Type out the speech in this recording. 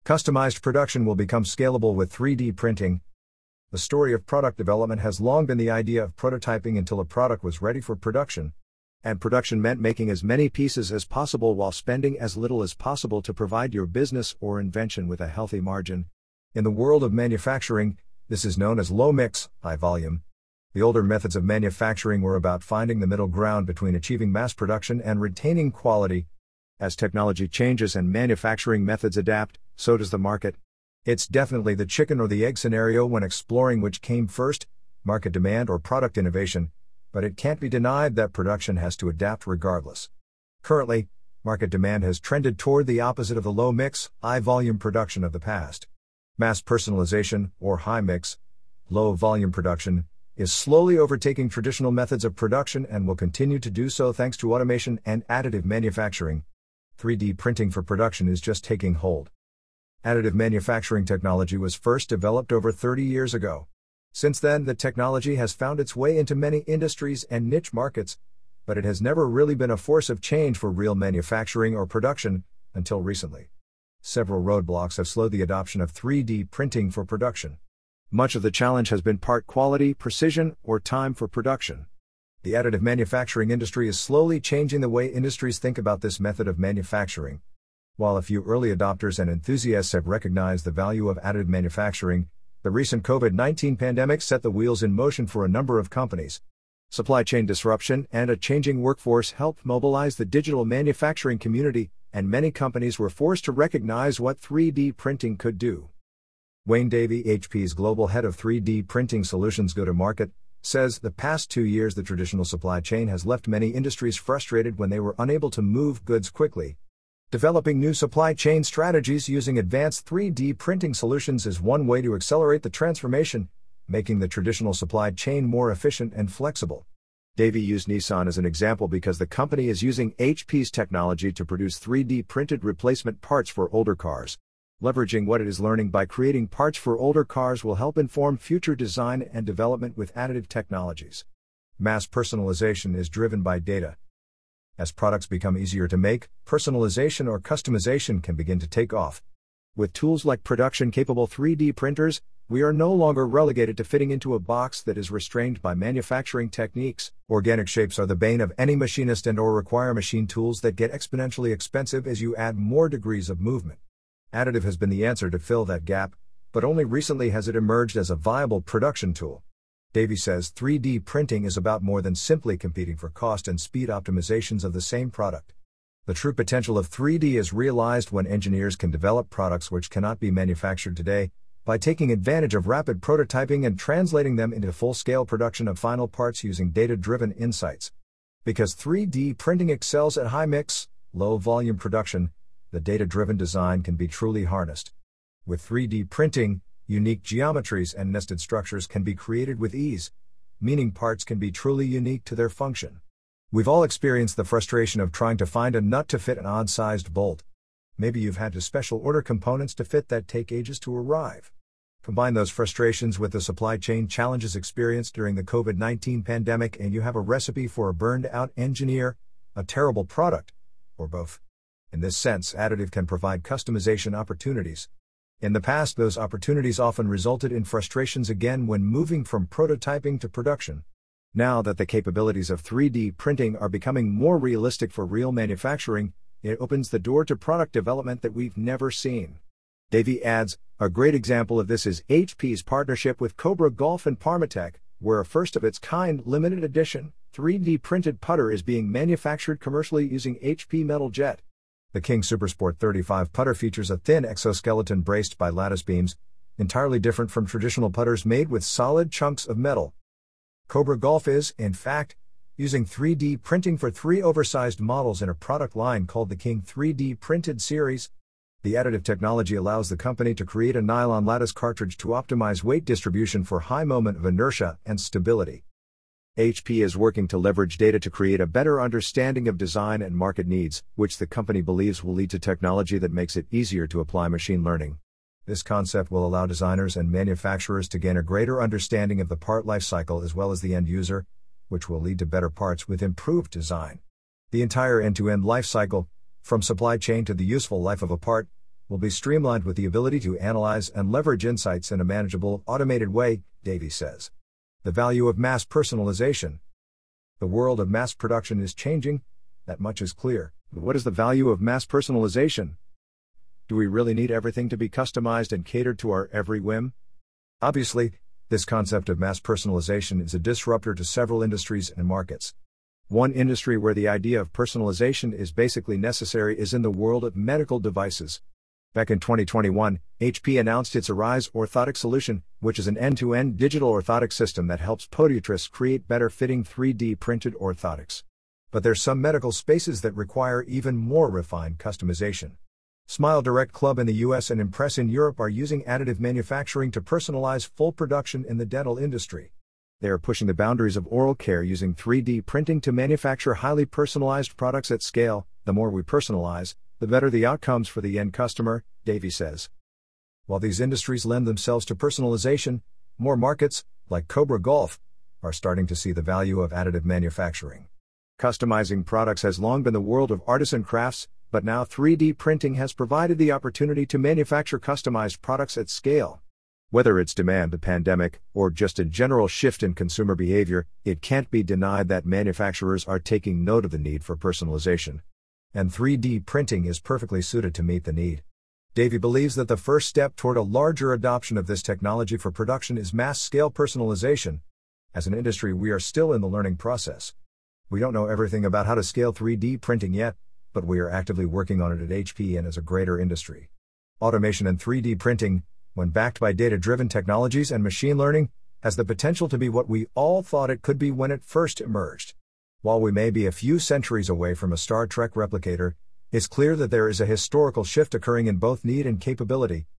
Customized production will become scalable with 3D printing. The story of product development has long been the idea of prototyping until a product was ready for production. And production meant making as many pieces as possible while spending as little as possible to provide your business or invention with a healthy margin. In the world of manufacturing, this is known as low mix, high volume. The older methods of manufacturing were about finding the middle ground between achieving mass production and retaining quality. As technology changes and manufacturing methods adapt, so does the market. It's definitely the chicken or the egg scenario when exploring which came first, market demand or product innovation, but it can't be denied that production has to adapt regardless. Currently, market demand has trended toward the opposite of the low mix, high volume production of the past. Mass personalization, or high mix, low volume production, is slowly overtaking traditional methods of production and will continue to do so thanks to automation and additive manufacturing. 3D printing for production is just taking hold. Additive manufacturing technology was first developed over 30 years ago. Since then, the technology has found its way into many industries and niche markets, but it has never really been a force of change for real manufacturing or production, until recently. Several roadblocks have slowed the adoption of 3D printing for production. Much of the challenge has been part quality, precision, or time for production. The additive manufacturing industry is slowly changing the way industries think about this method of manufacturing. While a few early adopters and enthusiasts have recognized the value of additive manufacturing, the recent COVID-19 pandemic set the wheels in motion for a number of companies. Supply chain disruption and a changing workforce helped mobilize the digital manufacturing community, and many companies were forced to recognize what 3D printing could do. Wayne Davey, HP's global head of 3D printing solutions go-to-market, says the past 2 years the traditional supply chain has left many industries frustrated when they were unable to move goods quickly. Developing new supply chain strategies using advanced 3D printing solutions is one way to accelerate the transformation, making the traditional supply chain more efficient and flexible. Davey used Nissan as an example because the company is using HP's technology to produce 3D printed replacement parts for older cars. Leveraging what it is learning by creating parts for older cars will help inform future design and development with additive technologies. Mass personalization is driven by data. As products become easier to make, personalization or customization can begin to take off. With tools like production-capable 3D printers, we are no longer relegated to fitting into a box that is restrained by manufacturing techniques. Organic shapes are the bane of any machinist and/or require machine tools that get exponentially expensive as you add more degrees of movement. Additive has been the answer to fill that gap, but only recently has it emerged as a viable production tool. Davey says 3D printing is about more than simply competing for cost and speed optimizations of the same product. The true potential of 3D is realized when engineers can develop products which cannot be manufactured today, by taking advantage of rapid prototyping and translating them into full-scale production of final parts using data-driven insights. Because 3D printing excels at high-mix, low-volume production, the data-driven design can be truly harnessed. With 3D printing, unique geometries and nested structures can be created with ease, meaning parts can be truly unique to their function. We've all experienced the frustration of trying to find a nut to fit an odd-sized bolt. Maybe you've had to special order components to fit that take ages to arrive. Combine those frustrations with the supply chain challenges experienced during the COVID-19 pandemic and you have a recipe for a burned-out engineer, a terrible product, or both. In this sense, additive can provide customization opportunities. In the past, those opportunities often resulted in frustrations again when moving from prototyping to production. Now that the capabilities of 3D printing are becoming more realistic for real manufacturing, it opens the door to product development that we've never seen. Davey adds, a great example of this is HP's partnership with Cobra Golf and Parmatech, where a first-of-its-kind limited edition 3D printed putter is being manufactured commercially using HP Metal Jet. The King Supersport 35 putter features a thin exoskeleton braced by lattice beams, entirely different from traditional putters made with solid chunks of metal. Cobra Golf is, in fact, using 3D printing for 3 oversized models in a product line called the King 3D Printed Series. The additive technology allows the company to create a nylon lattice cartridge to optimize weight distribution for high moment of inertia and stability. HP is working to leverage data to create a better understanding of design and market needs, which the company believes will lead to technology that makes it easier to apply machine learning. This concept will allow designers and manufacturers to gain a greater understanding of the part lifecycle as well as the end user, which will lead to better parts with improved design. The entire end-to-end life cycle, from supply chain to the useful life of a part, will be streamlined with the ability to analyze and leverage insights in a manageable, automated way, Davies says. The value of mass personalization. The world of mass production is changing, that much is clear. But what is the value of mass personalization? Do we really need everything to be customized and catered to our every whim? Obviously, this concept of mass personalization is a disruptor to several industries and markets. One industry where the idea of personalization is basically necessary is in the world of medical devices. Back in 2021, HP announced its Arise orthotic solution, which is an end-to-end digital orthotic system that helps podiatrists create better-fitting 3D printed orthotics. But there's some medical spaces that require even more refined customization. Smile Direct Club in the US and Impress in Europe are using additive manufacturing to personalize full production in the dental industry. They are pushing the boundaries of oral care using 3D printing to manufacture highly personalized products at scale. The more we personalize, the better the outcomes for the end customer, Davies says. While these industries lend themselves to personalization, more markets, like Cobra Golf, are starting to see the value of additive manufacturing. Customizing products has long been the world of artisan crafts, but now 3D printing has provided the opportunity to manufacture customized products at scale. Whether it's demand the pandemic, or just a general shift in consumer behavior, it can't be denied that manufacturers are taking note of the need for personalization. And 3D printing is perfectly suited to meet the need. Davies believes that the first step toward a larger adoption of this technology for production is mass-scale personalization. As an industry, we are still in the learning process. We don't know everything about how to scale 3D printing yet, but we are actively working on it at HP and as a greater industry. Automation and 3D printing, when backed by data-driven technologies and machine learning, has the potential to be what we all thought it could be when it first emerged. While we may be a few centuries away from a Star Trek replicator, it's clear that there is a historical shift occurring in both need and capability.